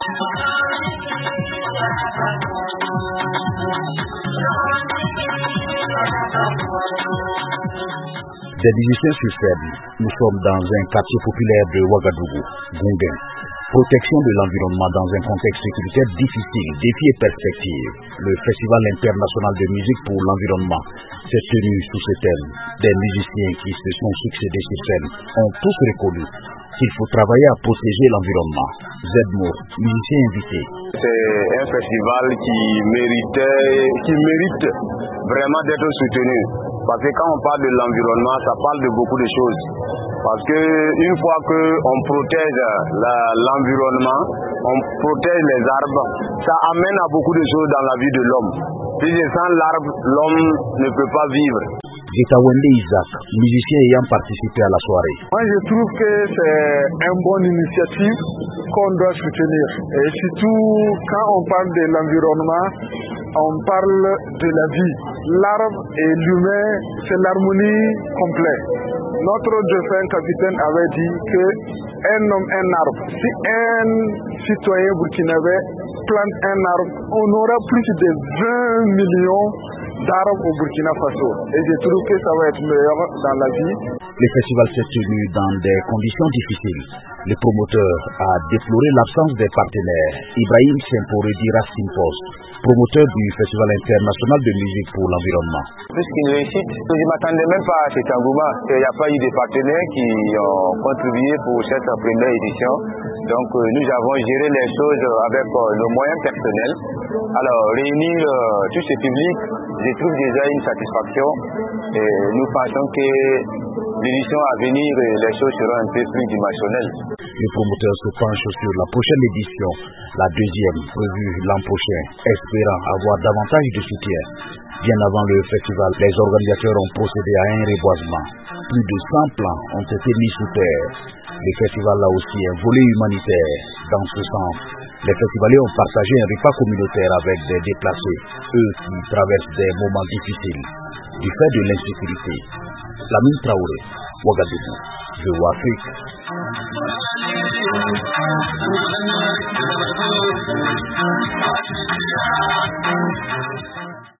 Des musiciens sur scène, nous sommes dans un quartier populaire de Ouagadougou, Goundin. Protection de l'environnement dans un contexte sécuritaire difficile, défis et perspectives. Le Festival international de musique pour l'environnement s'est tenu sous ce thème. Des musiciens qui se sont succédés sur scène ont tous reconnu qu'il faut travailler à protéger l'environnement. Zedmo, musicien invité. C'est un festival qui mérite vraiment d'être soutenu. Parce que quand on parle de l'environnement, ça parle de beaucoup de choses. Parce que une fois qu'on protège l'environnement, on protège les arbres, ça amène à beaucoup de choses dans la vie de l'homme. Si sans l'arbre, l'homme ne peut pas vivre. Getawende Isaac, musicien ayant participé à la soirée. Moi je trouve que c'est une bonne initiative qu'on doit soutenir. Et surtout quand on parle de l'environnement, on parle de la vie. L'arbre et l'humain, c'est l'harmonie complète. Notre défunt capitaine avait dit qu'un homme, un arbre. Si un citoyen burkinabé plante un arbre, on aura plus de 20 millions d'arbres au Burkina Faso. Et je trouve que ça va être meilleur dans la vie. Le festival s'est tenu dans des conditions difficiles. Le promoteur a déploré l'absence des partenaires. Ibrahim Semporedi Racine Post, promoteur du Festival international de musique pour l'environnement. Plus qu'une réussite, je ne m'attendais même pas à cet engouement. Il n'y a pas eu de partenaires qui ont contribué pour cette première édition. Donc nous avons géré les choses avec nos moyens personnels. Alors réunir tout ce public, je trouve déjà une satisfaction. Et nous pensons que l'édition à venir, les choses seront un peu plus dimensionnelles. Le promoteur se penche sur la prochaine édition, la deuxième prévue l'an prochain, espérant avoir davantage de soutien. Bien avant le festival, les organisateurs ont procédé à un reboisement. Plus de 100 plants ont été mis sous terre. Le festival a aussi un volet humanitaire. Dans ce sens, les festivaliers ont partagé un repas communautaire avec des déplacés, eux qui traversent des moments difficiles du fait de l'insécurité. Lamine Traoré, Ouagadougou, VOA Afrique.